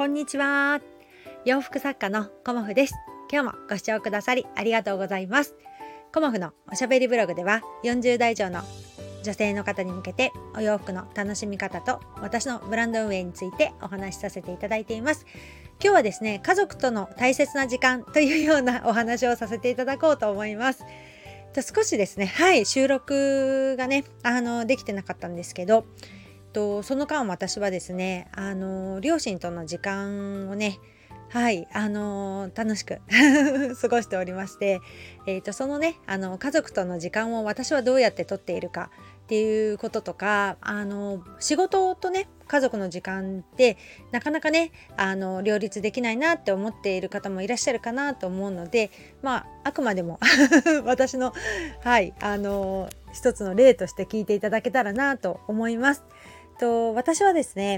こんにちは。洋服作家のコモフです。今日もご視聴くださりありがとうございます。コモフのおしゃべりブログでは40代以上の女性の方に向けてお洋服の楽しみ方と私のブランド運営についてお話しさせていただいています。今日はですね、家族との大切な時間というようなお話をさせていただこうと思います。少しですね、収録がね、できてなかったんですけど、その間私はですね、両親との時間をね、楽しく過ごしておりまして、そのね、家族との時間を私はどうやって取っているかっていうこととか、仕事とね、家族の時間ってなかなかね、両立できないなって思っている方もいらっしゃるかなと思うので、あくまでも私の、一つの例として聞いていただけたらなと思います。私はですね、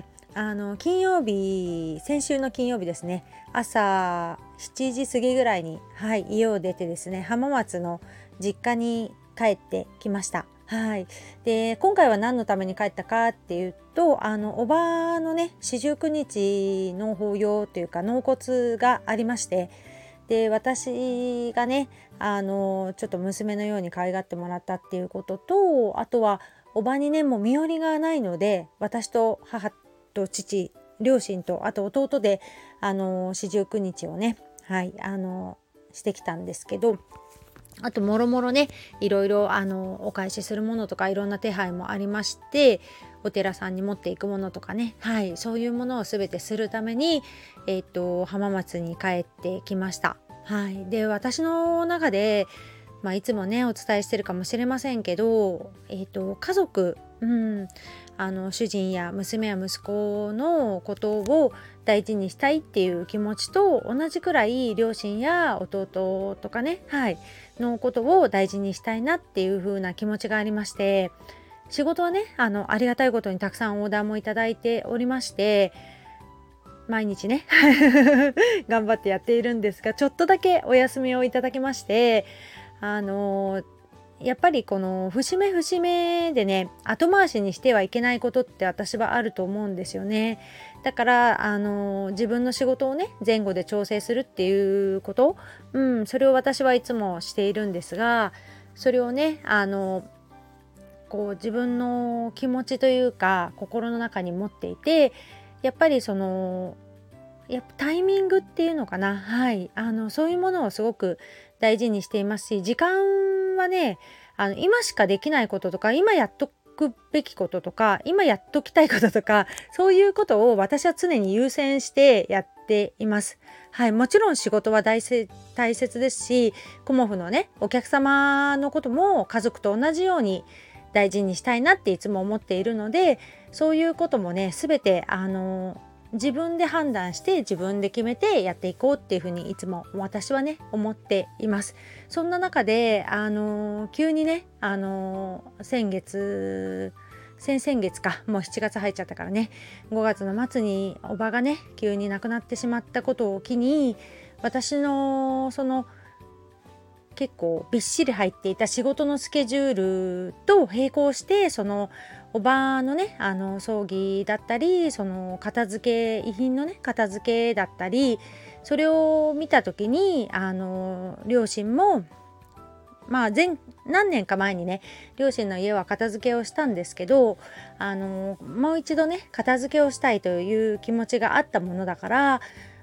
先週の金曜日ですね、朝7時過ぎぐらいに、家を出てですね、浜松の実家に帰ってきました。で、今回は何のために帰ったかっていうと、おばのね、四十九日の法要というか納骨がありまして、で、私がね、ちょっと娘のように可愛がってもらったっていうことと、あとはおばにね、もう身寄りがないので、私と母と父、両親とあと弟で四十九日をね、してきたんですけど、あともろもろね、いろいろお返しするものとかいろんな手配もありまして、お寺さんに持っていくものとかね、そういうものを全てするために、浜松に帰ってきました。で、私の中でいつもねお伝えしてるかもしれませんけど、家族、主人や娘や息子のことを大事にしたいっていう気持ちと同じくらい両親や弟とかね、のことを大事にしたいなっていう風な気持ちがありまして、仕事はねありがたいことにたくさんオーダーもいただいておりまして、毎日ね頑張ってやっているんですが、ちょっとだけお休みをいただきまして、やっぱりこの節目節目でね、後回しにしてはいけないことって私はあると思うんですよね。だから自分の仕事をね前後で調整するっていうこと、それを私はいつもしているんですが、それをねこう自分の気持ちというか心の中に持っていて、やっぱりタイミングっていうのかな、そういうものをすごく大事にしていますし、時間はね、今しかできないこととか、今やっとくべきこととか、今やっときたいこととか、そういうことを私は常に優先してやっています。もちろん仕事は大切ですし、コモフのね、お客様のことも家族と同じように大事にしたいなっていつも思っているので、そういうこともね、すべて自分で判断して自分で決めてやっていこうっていうふうにいつも私はね思っています。そんな中で急にね先々月か、もう7月入っちゃったからね、5月の末におばがね急に亡くなってしまったことを機に、私の結構びっしり入っていた仕事のスケジュールと並行して、そのおばのね葬儀だったり、その遺品のね片付けだったり、それを見た時に両親も何年か前にね両親の家は片付けをしたんですけど、もう一度ね片付けをしたいという気持ちがあったものだから、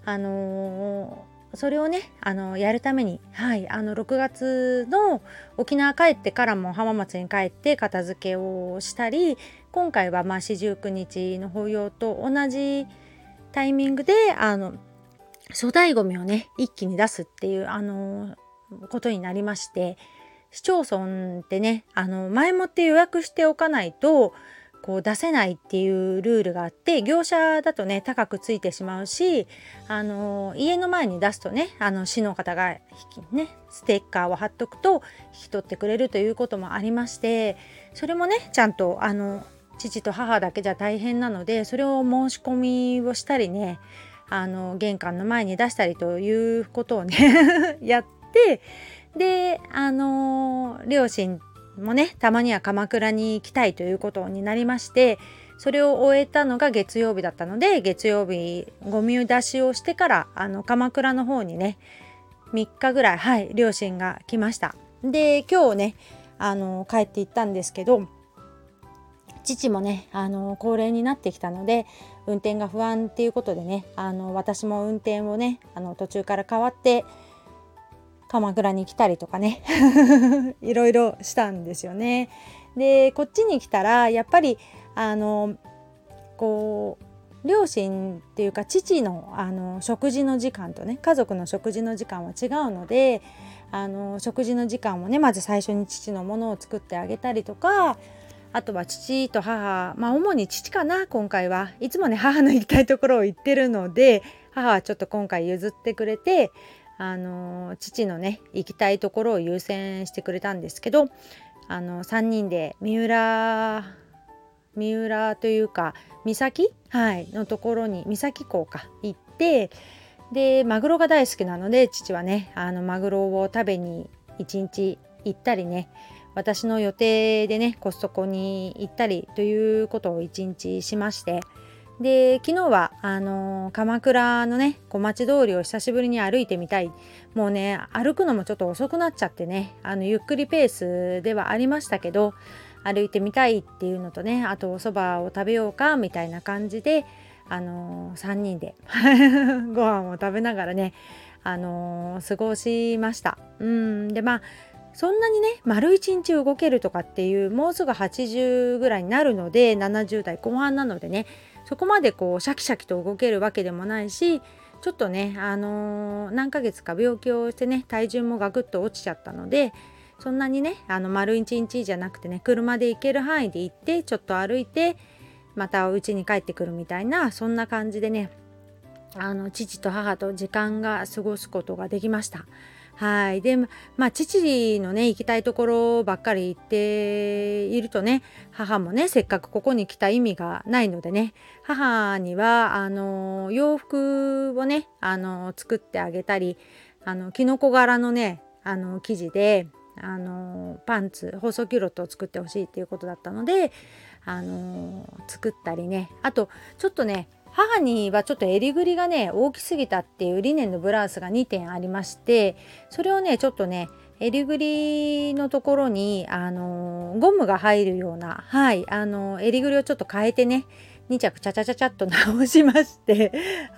それをねやるために、6月の沖縄帰ってからも浜松に帰って片付けをしたり、今回は四十九日の法要と同じタイミングで粗大ごみをね一気に出すっていうことになりまして、市町村ってね前もって予約しておかないとこう出せないっていうルールがあって、業者だとね高くついてしまうし、家の前に出すとね市の方がステッカーを貼っとくと引き取ってくれるということもありまして、それもねちゃんと父と母だけじゃ大変なので、それを申し込みをしたりね玄関の前に出したりということをねやって、で両親もねたまには鎌倉に行きたいということになりまして、それを終えたのが月曜日だったので、月曜日ゴミ出しをしてから鎌倉の方にね3日ぐらい、両親が来ました。で今日ね帰って行ったんですけど、父もね高齢になってきたので運転が不安っていうことでね私も運転をね途中から変わって鎌倉に来たりとかねいろいろしたんですよね。でこっちに来たらやっぱりこう両親っていうか父の食事の時間とね家族の食事の時間は違うので、食事の時間をねまず最初に父のものを作ってあげたりとか、あとは父と母、主に父かな。今回はいつもね母の行きたいところを行ってるので、母はちょっと今回譲ってくれて父のね行きたいところを優先してくれたんですけど、3人で三浦というか三崎、のところに三崎港か行って、でマグロが大好きなので父はねマグロを食べに1日行ったりね、私の予定でねコストコに行ったりということを1日しまして、で昨日は鎌倉のね小町通りを久しぶりに歩いてみたい、もうね歩くのもちょっと遅くなっちゃってねゆっくりペースではありましたけど、歩いてみたいっていうのとね、あとお蕎麦を食べようかみたいな感じで3人でご飯を食べながらね過ごしました。でそんなにね丸一日動けるとかっていう、もうすぐ80ぐらいになるので70代後半なのでね、そこまでこうシャキシャキと動けるわけでもないし、ちょっとね何ヶ月か病気をしてね体重もガクッと落ちちゃったので、そんなにね丸一日じゃなくてね車で行ける範囲で行ってちょっと歩いてまたお家に帰ってくるみたいな、そんな感じでね父と母と時間が過ごすことができました。で父のね行きたいところばっかり行っているとね、母もねせっかくここに来た意味がないのでね、母には洋服をね作ってあげたり、キノコ柄のね生地でパンツ細キュロットを作ってほしいっていうことだったので作ったりね、あとちょっとね母にはちょっと襟ぐりがね大きすぎたっていうリネンのブラウスが2点ありまして、それをねちょっとね襟ぐりのところにゴムが入るような襟ぐりをちょっと変えてね2着チャチャチャチャっと直しまして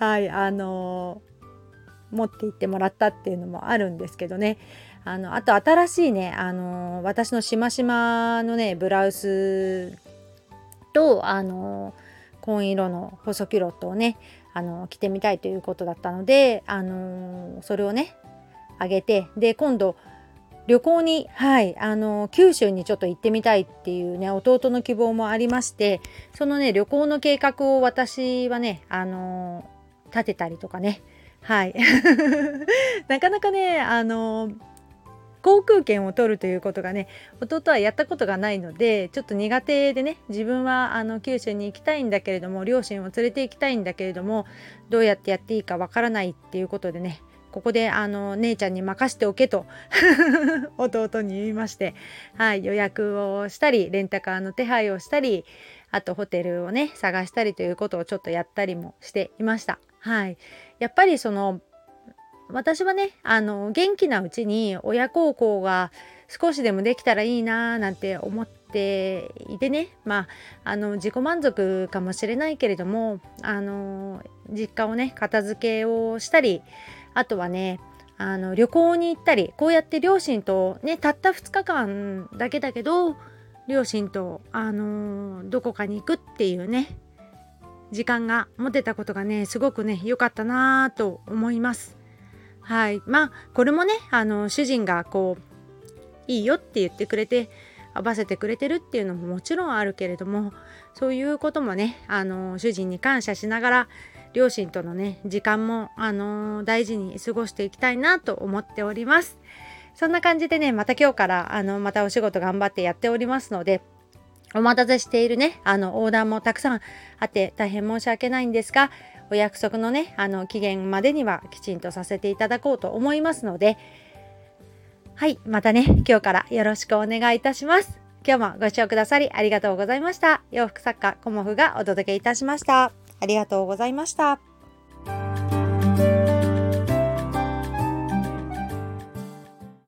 持って行ってもらったっていうのもあるんですけどね、あと新しいね私のしましまのねブラウスと紺色の細キュロットをね着てみたいということだったのでそれをねあげて、で今度旅行に九州にちょっと行ってみたいっていうね弟の希望もありまして、そのね旅行の計画を私はね立てたりとかねなかなかね航空券を取るということがね弟はやったことがないのでちょっと苦手でね、自分は九州に行きたいんだけれども両親を連れて行きたいんだけれどもどうやってやっていいかわからないっていうことでね、ここで姉ちゃんに任しておけと弟に言いまして、予約をしたりレンタカーの手配をしたり、あとホテルをね探したりということをちょっとやったりもしていました。やっぱり私はね元気なうちに親孝行が少しでもできたらいいななんて思っていてね、自己満足かもしれないけれども実家をね片付けをしたり、あとはね旅行に行ったり、こうやって両親とねたった2日間だけだけど両親とどこかに行くっていうね時間が持てたことがねすごくね良かったなと思います。これもね主人がこういいよって言ってくれて合わせてくれてるっていうのももちろんあるけれども、そういうこともね主人に感謝しながら両親とのね時間も大事に過ごしていきたいなと思っております。そんな感じでねまた今日からまたお仕事頑張ってやっておりますので、お待たせしているね横断もたくさんあって大変申し訳ないんですが、お約束のね期限までにはきちんとさせていただこうと思いますので、 はい、またね、今日からよろしくお願いいたします。今日もご視聴くださりありがとうございました。洋服作家コモフがお届けいたしました。ありがとうございました。